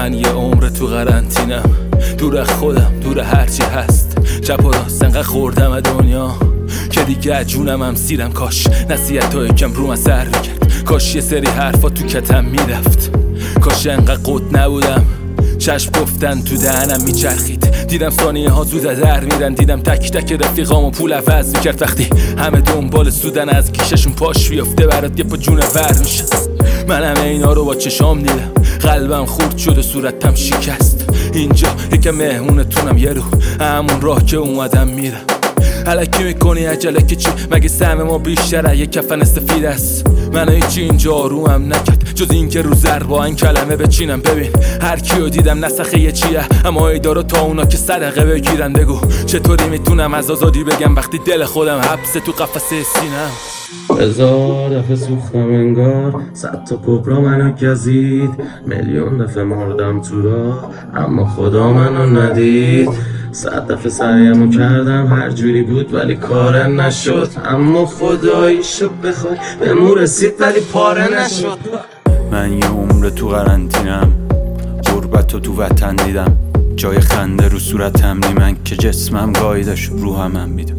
من یه عمر تو قرنطینم، دور از خودم، دور هرچی هست، چپ و راست انقدر خوردم دنیا که دیگه جونم هم سیرم. کاش نصیحت های کم روم اثر میکرد، کاش یه سری حرفا تو کتم میرفت، کاش انقدر قد نبودم چشم گفتن تو دهنم میچرخید. دیدم ثانیه ها زود در میرن، دیدم تک تک رفیقامو پول عوض میکرد. وقتی همه دنبال سودن از گیششون پاش بیفته برات یه پا جون ور میشه. من همه اینا رو با چشام دیدم، قلبم خورد شد و صورتم شکست. اینجا یکم مهمونتونم، یه رو همون راه که اومدم میرم. الکی میکنی عجله که چی؟ مگه سهم ما بیشتره؟ یه کفن سفید است، من هیچی اینجا رو هم نکرد جز این که رو زر با این کلمه بچینم. ببین هر کیو دیدم نسخه یه چیه، اما ایدارو تا اونا که صدقه بگیرن. بگو چطوری میتونم از آزادی بگم وقتی دل خودم حبسه تو قفسه سینم. 1000 دفعه سوختم انگار، 100 تا کبرا منو گزید، میلیون دفعه مردم تو راه اما خدا منو ندید. 100 دفعه سعیمو کردم هر جوری بود ولی کار نشد، اما خداییشو بخوای بهمون رسید ولی پاره نشد. من یه عمر تو قرنطینم، غربت تو وطن دیدم، جای خنده رو صورتم نی من که جسمم گاییدش روحم هم میدم.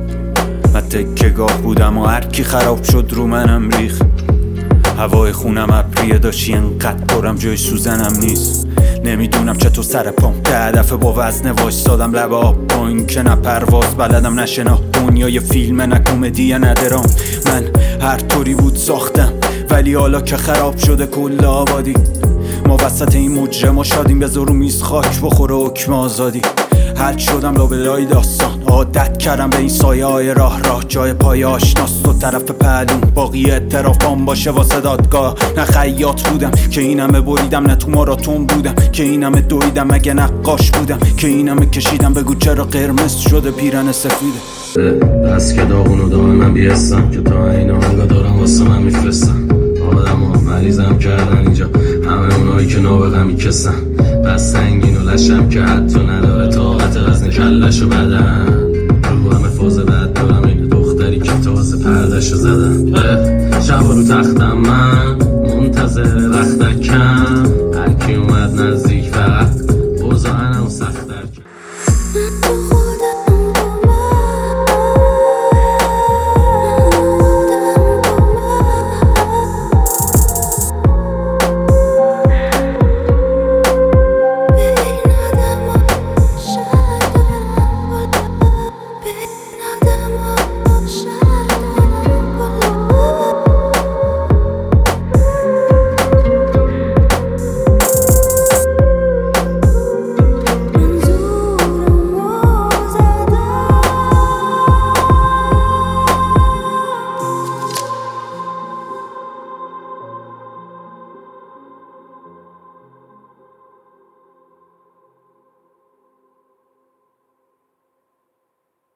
من تکه گاه بودم و هر کی خراب شد رو منم ریخ. هوای خونم ابریه داشتی انقدر پرم جای سوزنم نیست. نمیدونم چطور سر پام 10 دفعه با وزن وایستادم لب آب، با این که نه پرواز بلدم نه شنا. دنیا یه فیلمه نه کمدیه نه درام، من هر طوری بود ساختم ولی حالا که خراب شده کل آبادی. ما وسط این مجرما شادیم، بذار رو میز خاک بخوره حکم آزادی. حل شدم لابلای داستان، عادت کردم به این سایه های راه جای پای آشناست و طرف پهلون باقی اعترافام باشه واسه دادگاه. نه خیاط بودم که این همه بریدم، نه تو ماراتون بودم که این همه دویدم، مگه نقاش بودم که این همه کشیدم. بگو چرا قرمز شده پیرن سفیده. بس که داغونو دائما بیستم که تا این آنگاه دارم واسه من میفرستم. آدم ها مریضم کردن اینجا، همه اونایی که نابغه میکسن. بس سنگین و لشم که حتی نداره طاقت وزن کلش و بدن. رو همه فاز بد دارم، این دختری که تازه پردشو زدن. شب رو تختم من